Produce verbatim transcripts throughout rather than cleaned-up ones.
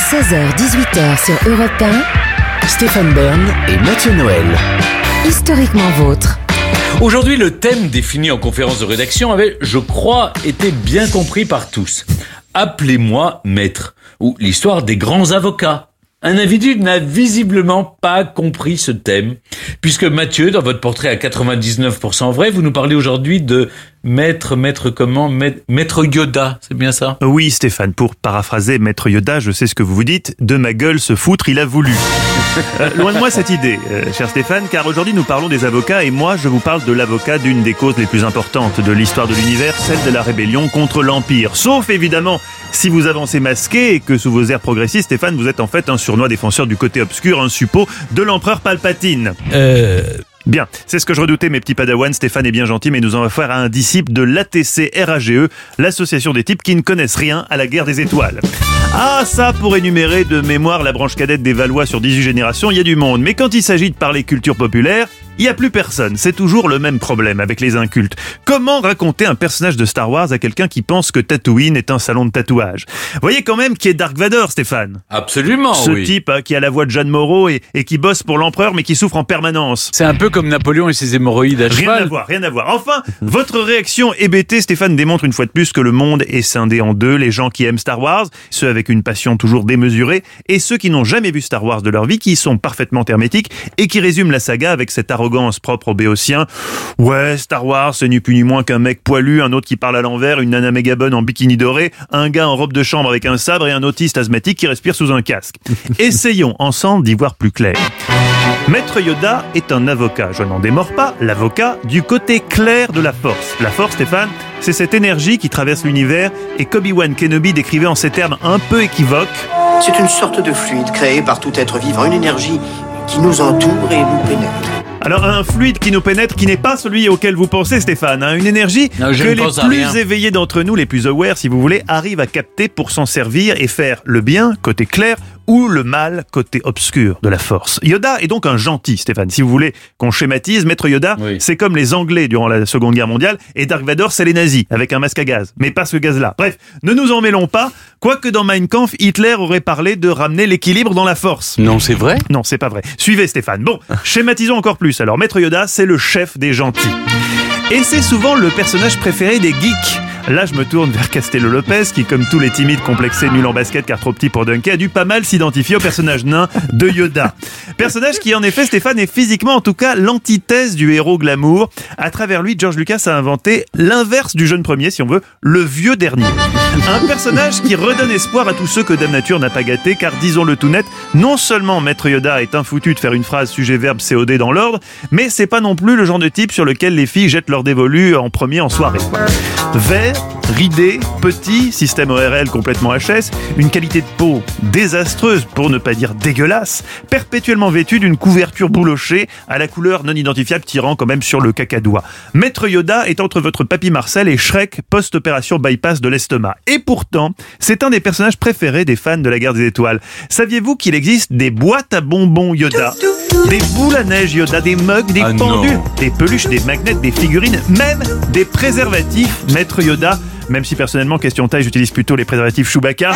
seize heures dix-huit heures sur Europe un, Stéphane Bern et Mathieu Noël. Historiquement vôtre. Aujourd'hui, le thème défini en conférence de rédaction avait, je crois, été bien compris par tous. Appelez-moi maître, ou l'histoire des grands avocats. Un individu n'a visiblement pas compris ce thème, puisque Mathieu, dans votre portrait à quatre-vingt-dix-neuf pour cent vrai, vous nous parlez aujourd'hui de maître, maître comment, maître, maître Yoda, c'est bien ça? Oui Stéphane, pour paraphraser maître Yoda, je sais ce que vous vous dites, de ma gueule se foutre, il a voulu. euh, loin de moi cette idée, euh, cher Stéphane, car aujourd'hui nous parlons des avocats et moi je vous parle de l'avocat d'une des causes les plus importantes de l'histoire de l'univers, celle de la rébellion contre l'Empire. Sauf évidemment si vous avancez masqué et que sous vos airs progressistes, Stéphane, vous êtes en fait un sournois défenseur du côté obscur, un suppôt de l'empereur Palpatine. Euh... Bien, c'est ce que je redoutais mes petits padawans. Stéphane est bien gentil, mais nous en avons affaire à un disciple de l'A T C R A G E, l'association des types qui ne connaissent rien à la guerre des étoiles. Ah, ça, pour énumérer de mémoire la branche cadette des Valois sur dix-huit générations, il y a du monde. Mais quand il s'agit de parler culture populaire, il n'y a plus personne. C'est toujours le même problème avec les incultes. Comment raconter un personnage de Star Wars à quelqu'un qui pense que Tatooine est un salon de tatouage? Voyez quand même qui est Dark Vador, Stéphane. Absolument, Ce oui. type hein, qui a la voix de Jeanne Moreau et, et qui bosse pour l'empereur mais qui souffre en permanence. C'est un peu comme Napoléon et ses hémorroïdes à Rien cheval. à voir, rien à voir. Enfin, votre réaction hébétée, Stéphane, démontre une fois de plus que le monde est scindé en deux. Les gens qui aiment Star Wars, ceux avec une passion toujours démesurée, et ceux qui n'ont jamais vu Star Wars de leur vie, qui sont parfaitement hermétiques et qui résument la saga avec cette arrogance propre aux béotiens. Ouais, Star Wars, c'est ni plus ni moins qu'un mec poilu, un autre qui parle à l'envers, une nana méga bonne en bikini doré, un gars en robe de chambre avec un sabre et un autiste asthmatique qui respire sous un casque. Essayons ensemble d'y voir plus clair. Maître Yoda est un avocat, je n'en démords pas, l'avocat du côté clair de la force. La force, Stéphane, c'est cette énergie qui traverse l'univers et qu'Obi-Wan Kenobi décrivait en ces termes un peu équivoques. C'est une sorte de fluide créé par tout être vivant, une énergie qui nous entoure et nous pénètre. Alors un fluide qui nous pénètre, qui n'est pas celui auquel vous pensez Stéphane, hein, une énergie non, que les pense à plus rien. éveillés d'entre nous, les plus aware si vous voulez, arrivent à capter pour s'en servir et faire le bien, côté clair, ou le mal, côté obscur de la force. Yoda est donc un gentil, Stéphane. Si vous voulez qu'on schématise, Maître Yoda, oui. c'est comme les Anglais durant la Seconde Guerre mondiale, et Dark Vador, c'est les nazis, avec un masque à gaz. Mais pas ce gaz-là. Bref, ne nous en mêlons pas, quoique dans Mein Kampf, Hitler aurait parlé de ramener l'équilibre dans la force. Non, c'est vrai? Non, c'est pas vrai. Suivez Stéphane. Bon, schématisons encore plus. Alors, Maître Yoda, c'est le chef des gentils. Et c'est souvent le personnage préféré des geeks. Là, je me tourne vers Castello Lopez, qui, comme tous les timides complexés nuls en basket car trop petits pour dunker, a dû pas mal s'identifier au personnage nain de Yoda. Personnage qui, en effet, Stéphane, est physiquement, en tout cas, l'antithèse du héros glamour. À travers lui, George Lucas a inventé l'inverse du jeune premier, si on veut, le vieux dernier. Un personnage qui redonne espoir à tous ceux que Dame Nature n'a pas gâté, car disons-le tout net, non seulement Maître Yoda est infoutu de faire une phrase sujet-verbe C O D dans l'ordre, mais c'est pas non plus le genre de type sur lequel les filles jettent leur dévolu en premier en soirée, quoi. Vert, ridé, petit, système O R L complètement H S, une qualité de peau désastreuse, pour ne pas dire dégueulasse, perpétuellement vêtu d'une couverture boulochée à la couleur non identifiable tirant quand même sur le cacadois. Maître Yoda est entre votre Papy Marcel et Shrek post-opération bypass de l'estomac. Et pourtant, c'est un des personnages préférés des fans de la Guerre des Étoiles. Saviez-vous qu'il existe des boîtes à bonbons Yoda, des boules à neige Yoda, des mugs, des ah pendules, non. des peluches, des magnets, des figurines, même des préservatifs Maître Yoda? Même si personnellement, question taille, j'utilise plutôt les préservatifs Chewbacca.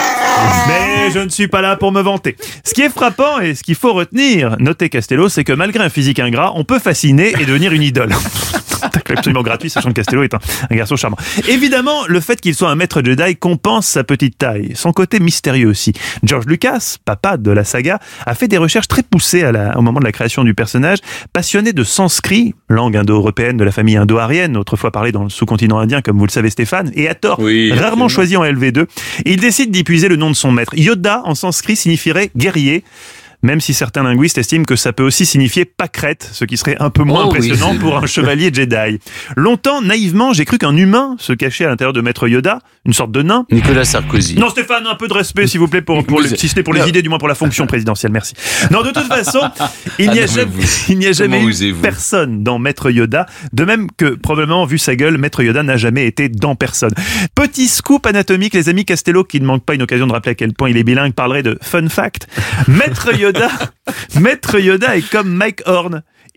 Mais je ne suis pas là pour me vanter. Ce qui est frappant et ce qu'il faut retenir, notez Castello, c'est que malgré un physique ingrat, on peut fasciner et devenir une idole. Absolument gratuit, sachant que Castello est un, un garçon charmant. Évidemment, le fait qu'il soit un maître Jedi compense sa petite taille. Son côté mystérieux aussi. George Lucas, papa de la saga, a fait des recherches très poussées à la, au moment de la création du personnage. Passionné de sanskrit, langue indo-européenne de la famille indo-arienne, autrefois parlée dans le sous-continent indien, comme vous le savez Stéphane, et à tort, oui, rarement absolument. choisi en L V deux, et il décide d'y puiser le nom de son maître. Yoda, en sanskrit, signifierait guerrier. Même si certains linguistes estiment que ça peut aussi signifier pâquerette, ce qui serait un peu moins oh, impressionnant oui, pour un chevalier Jedi. Longtemps, naïvement, j'ai cru qu'un humain se cachait à l'intérieur de Maître Yoda, une sorte de nain. Nicolas Sarkozy. Non Stéphane, un peu de respect s'il vous plaît, pour, pour les, si ce n'est pour les Non. idées, du moins pour la fonction présidentielle, merci. Non, de toute façon, il n'y a Ah non, mais jamais, vous- il n'y a jamais comment eu osez-vous personne dans Maître Yoda, de même que, probablement, vu sa gueule, Maître Yoda n'a jamais été dans personne. Petit scoop anatomique, les amis, Castello, qui ne manque pas une occasion de rappeler à quel point il est bilingue, parlerait de fun fact. Maître Yoda, Maître Yoda est comme Mike Horn.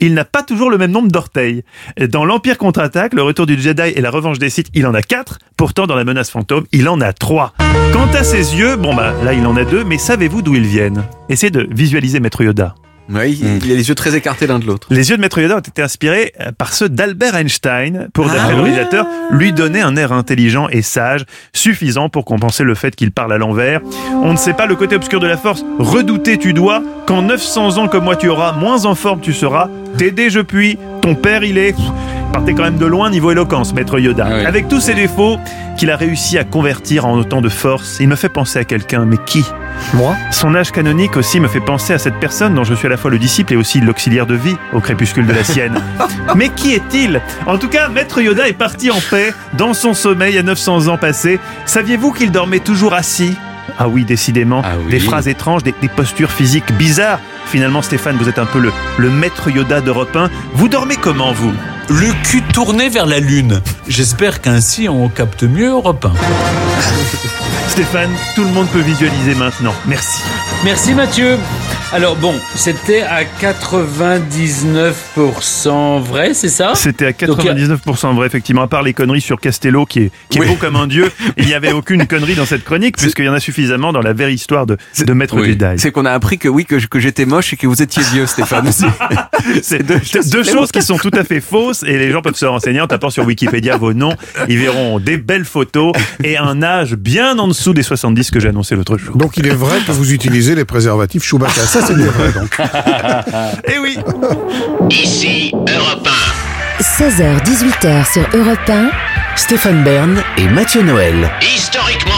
il n'a pas toujours le même nombre d'orteils. Dans l'Empire contre-attaque, le retour du Jedi et la revanche des Sith, il en a quatre. Pourtant, dans la menace fantôme, il en a trois. Quant à ses yeux, bon bah là il en a deux, mais savez-vous d'où ils viennent? Essayez de visualiser Maître Yoda. Oui, il, il a les yeux très écartés l'un de l'autre. Les yeux de Maître Yoda ont été inspirés par ceux d'Albert Einstein pour, d'après Ah le réalisateur, lui donner un air intelligent et sage, suffisant pour compenser le fait qu'il parle à l'envers. On ne sait pas le côté obscur de la force. Redouter tu dois, quand neuf cents ans comme moi tu auras, moins en forme tu seras. T'aider je puis, ton père il est... Partez quand même de loin niveau éloquence, Maître Yoda. Ah oui. Avec tous ses défauts, qu'il a réussi à convertir en autant de force, il me fait penser à quelqu'un, mais qui ? Moi ? Son âge canonique aussi me fait penser à cette personne dont je suis à la fois le disciple et aussi l'auxiliaire de vie au crépuscule de la sienne. Mais qui est-il ? En tout cas, Maître Yoda est parti en paix dans son sommeil à neuf cents ans passés. Saviez-vous qu'il dormait toujours assis ? Ah oui, décidément, Ah oui. des phrases étranges, des, des postures physiques bizarres. Finalement, Stéphane, vous êtes un peu le, le Maître Yoda d'Europe un. Vous dormez comment, vous ? Le cul tourné vers la lune. J'espère qu'ainsi on capte mieux Europe un. Stéphane, tout le monde peut visualiser maintenant. Merci. Merci Mathieu. Alors bon, c'était à quatre-vingt-dix-neuf pour cent vrai, c'est ça ? C'était à quatre-vingt-dix-neuf pour cent vrai, effectivement, à part les conneries sur Castello, qui est, qui est Oui. beau comme un dieu. Il n'y avait aucune connerie dans cette chronique, puisqu'il y en a suffisamment dans la vraie histoire de, de Maître Oui. Jedi. C'est qu'on a appris que oui, que, que j'étais moche et que vous étiez vieux, Stéphane aussi. C'est deux, deux choses qui sont tout à fait fausses, et les gens peuvent se renseigner en tapant sur Wikipédia vos noms. Ils verront des belles photos et un âge bien en dessous des soixante-dix que j'ai annoncé l'autre jour. Donc il est vrai que vous utilisez les préservatifs Chewbacca. Ça c'est bien vrai donc. Eh oui! Ici Europe un. seize heures dix-huit heures sur Europe un. Stéphane Bern et Mathieu Noël. Historiquement